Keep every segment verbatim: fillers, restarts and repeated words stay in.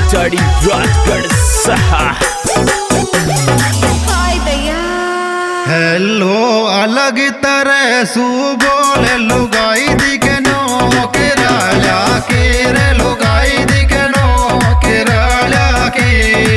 चाड़ी राजगढ़ सहा। हेलो अलग तरह सू बोले लुगाई दिखे नो के राजा के रे लुगाई दिखे नो के राजा के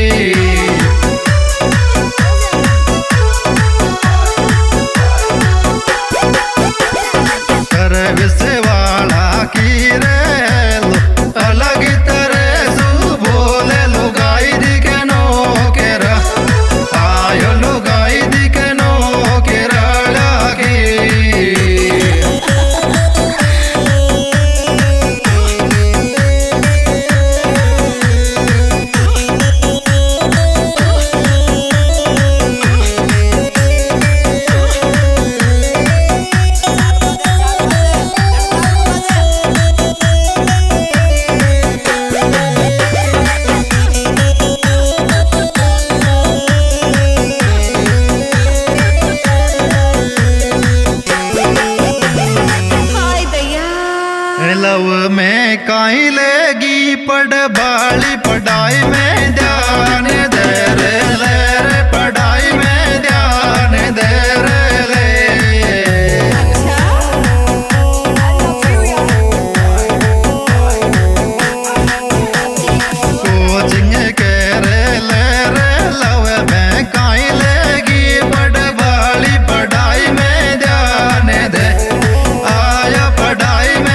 सर्विस वाला की रे अलग तरह सू बोले लुगाई दिखे नो के रा आयो लुगाई दिखे नो के राजा के लव में काई लेगी पढ़ बाली पढ़ाई में ध्यान दे रे ले रे पढ़ाई में ध्यान दे रे ले कोचिंग के रे ले रे लव में काई लेगी पढ़ बाली पढ़ाई में ध्यान दे आया पढ़ाई में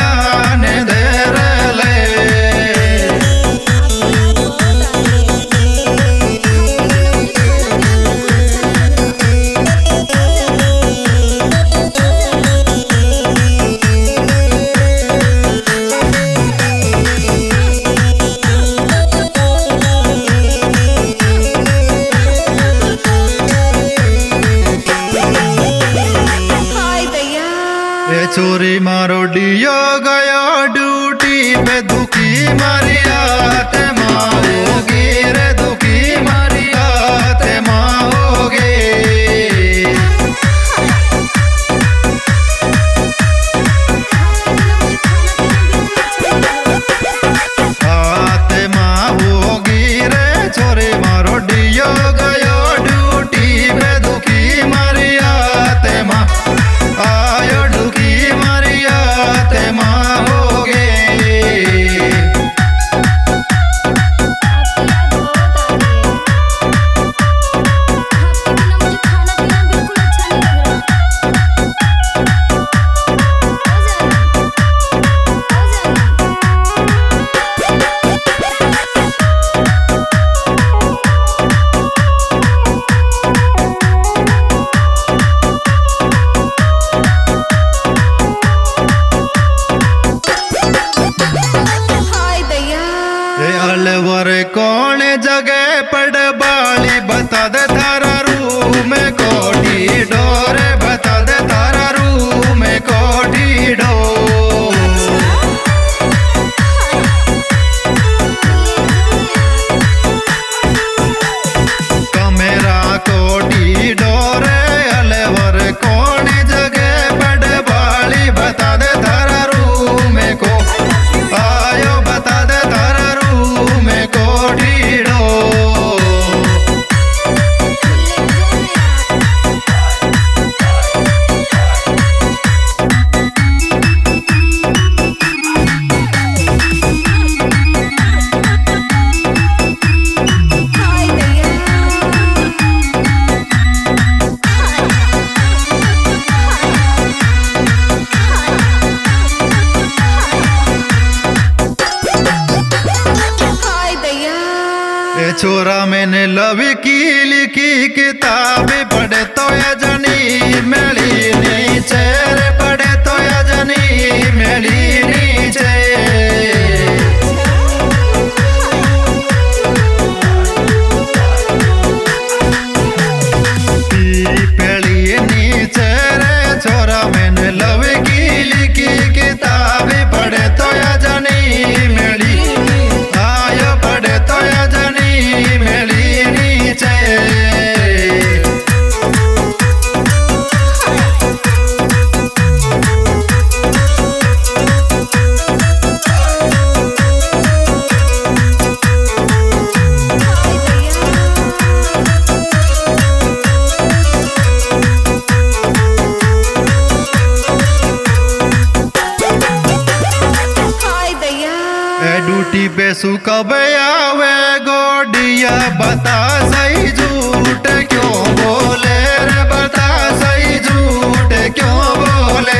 चोरी मारो डियो गया ड्यूटी पे दुखी मारिया ते माँ होगी रे दुखी मारिया ते माँ होगी आते माँ होगी रे चोरी मारो डियो गया ड्यूटी पे दुखी मारिया ते माँ आयो दुखी मारिया ते माँ होगे अलवर कौन जगह पड़ बाली बता दे तारा रू में कोठी डोर बता दे तारा रू में कोठी डोर कमेरा कोठी डोर अलवर कौन जगह पड़ बाली बता दे तारा रू में को आयो बता दे तारा में कोठी डो छोरा मैंने लव की लिखी किताब पढ़े तो या जनी मेली नीचे रे पढ़े तो या जनी मेली नीचे पेली नीचे रे छोरा मैंने लव की लिखी किताब पढ़े तो या जनी मेली आयो पढ़े तो या जनी मेली नीचे बेसु कब आवे गोडिया बता सही झूठ क्यों बोले रे बता सही झूठ क्यों बोले।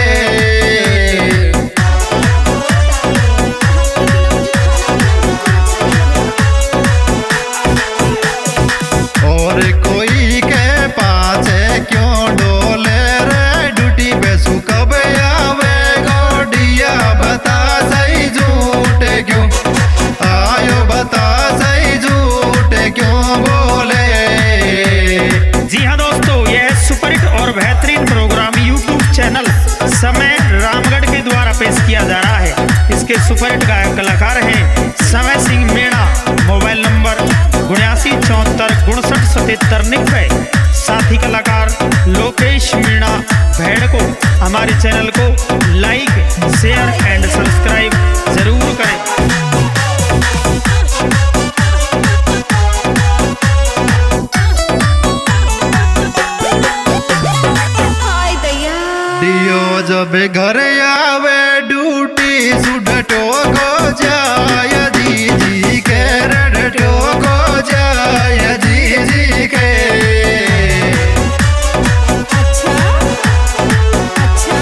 और कोई के पाछे क्यों डोले रे ड्यूटी बेसु कब आवे गोडिया बता सही झूठ क्यों आयो बता सही झूठ क्यों बोले। जी हाँ दोस्तों, यह सुपरहिट और बेहतरीन प्रोग्राम यूट्यूब चैनल समय रामगढ़ के द्वारा पेश किया जा रहा है। इसके सुपरहिट गायक कलाकार हैं समय सिंह मीणा, मोबाइल नंबर उन्यासी चौहत्तर उनसठ सतहत्तर निन्यानवे। साथी कलाकार लोकेश मीणा भेड़ को हमारे चैनल को लाइक शेयर एंड सब्सक्राइब जरूर करें। दियो जब घर आवे ड्यूटी सुडटो को जाय जी जी के रडटो को जाय जी जी के। अच्छा अच्छा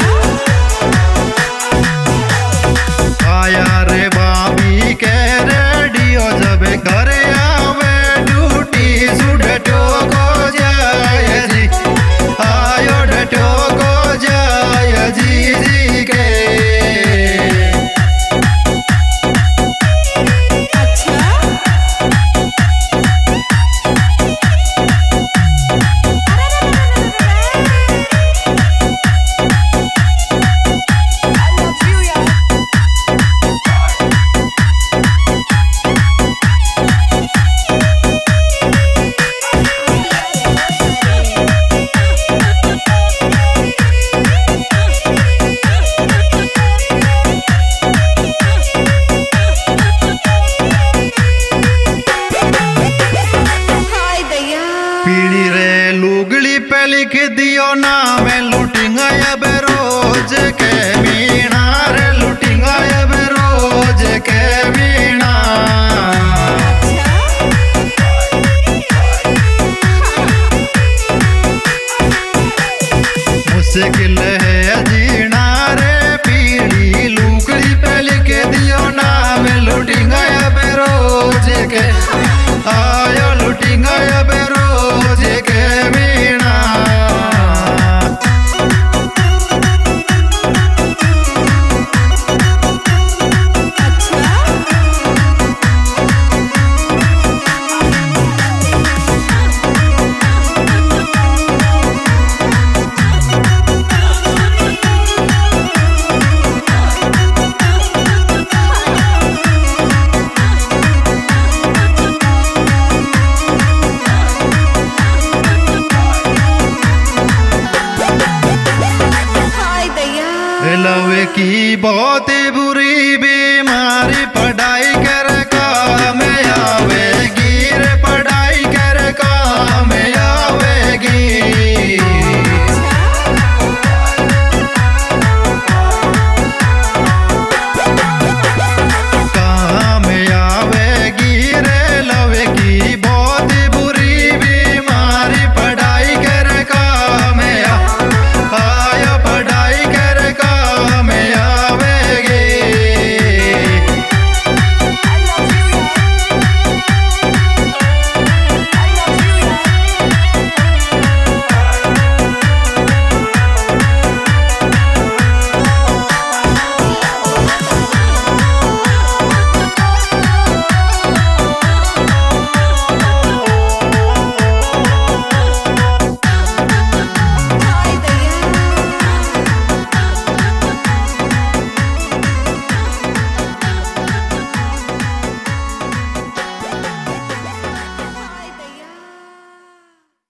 आया रे बाबी के रेडियो जब घर आवे ड्यूटी सुडटो को जाय जी आयो डटो को जाय जी जी के। अच्छा I love you यार। हाय दैया पीड़ी रे लुगड़ी पे लिख दियो नाम लुटिंगा अब रोज के मीणा रे लुटिंगा अब रोज के मीणा। मुश्किल है जीना रे पीड़ी लुगड़ी पे लिख दियो नाम लुटिंगा अब रोज के आयो लुटिंगा अब रोज के मीणा। हाय दैया लव की बहुत